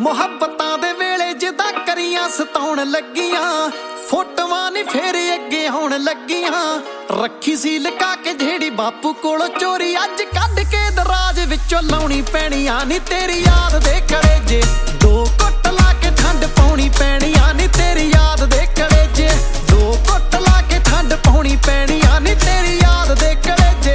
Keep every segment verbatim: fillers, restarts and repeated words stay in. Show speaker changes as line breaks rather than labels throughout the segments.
ਮੁਹੱਬਤਾਂ ਦੇ ਵੇਲੇ ਜਿੱਦਾਂ ਕਰੀਆਂ ਸਤਾਉਣ ਲੱਗੀਆਂ ਫੋਟੋਆਂ ਨੀ ਫੇਰ ਅੱਗੇ ਹੋਣ ਲੱਗੀਆਂ ਰੱਖੀ ਸੀ ਲੁਕਾ ਕੇ ਜਿਹੜੀ ਬਾਪੂ ਕੋਲੋਂ ਚੋਰੀ ਅੱਜ ਕੱਢ ਕੇ ਦਰਾਜ ਵਿੱਚੋਂ ਲਾਉਣੀ ਪੈਣੀਆਂ ਨੀ ਤੇਰੀ ਯਾਦ ਦੇ ਕਲੇਜੇ ਦੋ ਘੁੱਟ ਲਾ ਕੇ ਠੰਡ ਪਾਉਣੀ ਪੈਣੀਆਂ ਨੀ ਤੇਰੀ ਯਾਦ ਦੇ ਕਲੇਜੇ ਦੋ ਘੁੱਟ ਲਾ ਕੇ ਠੰਡ ਪਾਉਣੀ ਪੈਣੀਆਂ ਨੀ ਤੇਰੀ ਯਾਦ ਦੇ ਕਲੇਜੇ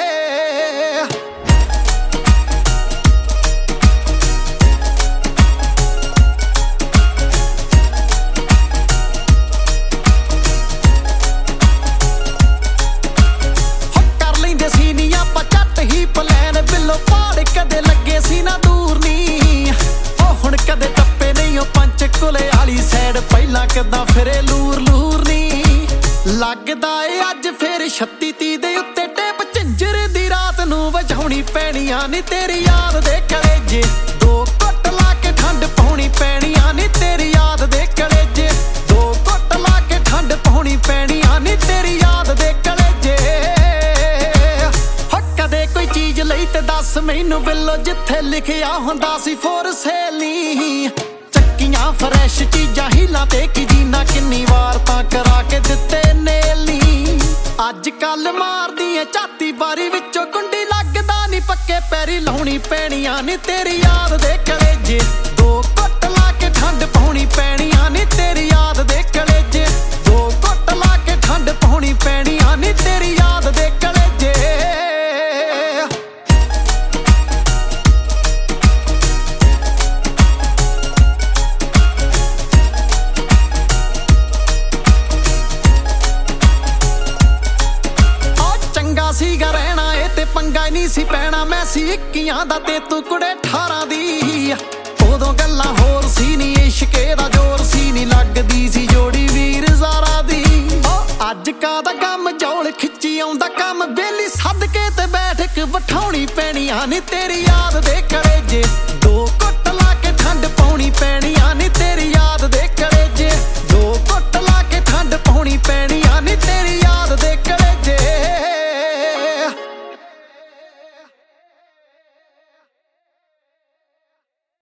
ਕਦੇ ਲੱਗੇ ਸੀ ਨਾ ਦੂਰ ਨੀ ਉਹ ਹੁਣ ਕਦੇ ਟੱਪੇ ਨਹੀਂ ਉਹ ਪੰਚ ਕੁਲੇ ਵਾਲੀ ਸਾਈਡ ਪਹਿਲਾਂ ਕਿੱਦਾਂ ਫਿਰੇ ਲੂਰ ਲੂਰ ਨੀ ਲੱਗਦਾ ਏ ਅੱਜ ਫੇਰ ਛੱਤੀ ਤੀਹ ਦੇ ਉੱਤੇ ਟੇਪ ਝੰਜਰ ਦੀ ਰਾਤ ਨੂੰ ਵਜਾਉਣੀ ਪੈਣੀਆਂ ਨੀ ਤੇਰੀ ਯਾਦ ਦੇ ਕਲੇਜੇ ਦੋ ਘੁੱਟ ਲਾ ਕੇ ਠੰਡ ਪਾਉਣੀ ਪੈਣੀਆਂ ਨੀ ਤੇਰੀ ਯਾਦ ਦੇ ਕਲੇਜੇ ਦੋ ਘੁੱਟ ਲਾ ਕੇ ਠੰਡ ਪਾਉਣੀ ਪੈਣੀਆਂ ਨੀ ਤੇਰੀ ਯਾਦ ਦੇ ਕਲੇਜੇ ਕਦੇ ਕੋਈ ਚੀਜ਼ ਲਈ ਤੇ ਦੱਸ ਮੈਨੂੰ ਬਿੱਲੋ ਜਿੱਥੇ ਲਿਖਿਆ ਹੁੰਦਾ ਸੀ ਫੋਰ ਸੇਲ ਨੀ ਚੱਕੀਆਂ ਫਰੈਸ਼ ਚੀਜ਼ਾਂ ਹੀਲਾਂ ਤੇ ਕੀ ਜੀਨਾ ਕਿੰਨੀ ਵਾਰ ਤਾਂ ਕਰਾ ਕੇ ਦਿੱਤੇ ਨੇਲ ਨੀ ਅੱਜ ਕੱਲ ਮਾਰਦੀ ਏ ਝਾਤੀ ਬਾਰੀ ਵਿੱਚੋਂ ਕੁੰਡੀ ਲੱਗਦਾ ਨੀ ਪੱਕੇ ਪੈਰੀ ਲਾਉਣੀ ਪੈਣੀਆਂ ਨੀ ਤੇਰੀ ਯਾਦ ਦੇ ਕਲੇਜੇ ਦੋ ਘੁੱਟ ਲਾ ਕੇ ਠੰਡ ਪਾਉਣੀ ਪੈਣੀਆਂ ਨੀ ਤੇਰੀ ਯਾਦ ਦੇ ਕਲੇਜੇ ਦੋ ਘੁੱਟ ਲਾ ਕੇ ਠੰਡ ਪਾਉਣੀ ਪੈਣੀਆਂ ਨੀ ਤੇਰੀ ਯਾਦ ਦੇ ਕਲੇਜੇ ਸੀਗਾ ਰਹਿਣਾ ਏ ਤੇ ਪੰਗਾ ਹੀ ਨਹੀਂ ਸੀ ਪੈਣਾ ਮੈਂ ਸੀ ਇੱਕੀਆਂ ਦਾ ਤੇ ਤੂੰ ਕੁੜੇ ਅਠਾਰਾਂ ਦੀ ਉਦੋਂ ਗੱਲਾਂ ਹੋਰ ਸੀ ਨੀ ਇਸ਼ਕੇ ਦਾ ਜ਼ੋਰ ਸੀ ਨੀ ਲੱਗਦੀ ਸੀ ਜੋੜੀ ਵੀਰ ਜ਼ਾਰਾ ਦੀ ਅੱਜ ਕਾਹਦਾ ਗਮ ਜੌਲ ਖਿੱਚੀ ਆਉਂਦਾ ਕੰਮ ਬੇਲੀ ਸੱਦ ਕੇ ਤੇ ਬੈਠ ਕੇ ਬਿਠਾਉਣੀ ਪੈਣੀਆਂ ਨੀ ਤੇਰੀ ਯਾਦ ਦੇ ਕਲੇਜੇ ਦੋ ਘੁੱਟ ਲਾ ਕੇ ਠੰਡ ਪਾਉਣੀ ਪੈਣੀਆਂ ਨੀ ਤੇਰੀ ਯਾਦ ਦੇ ਕਲੇਜੇ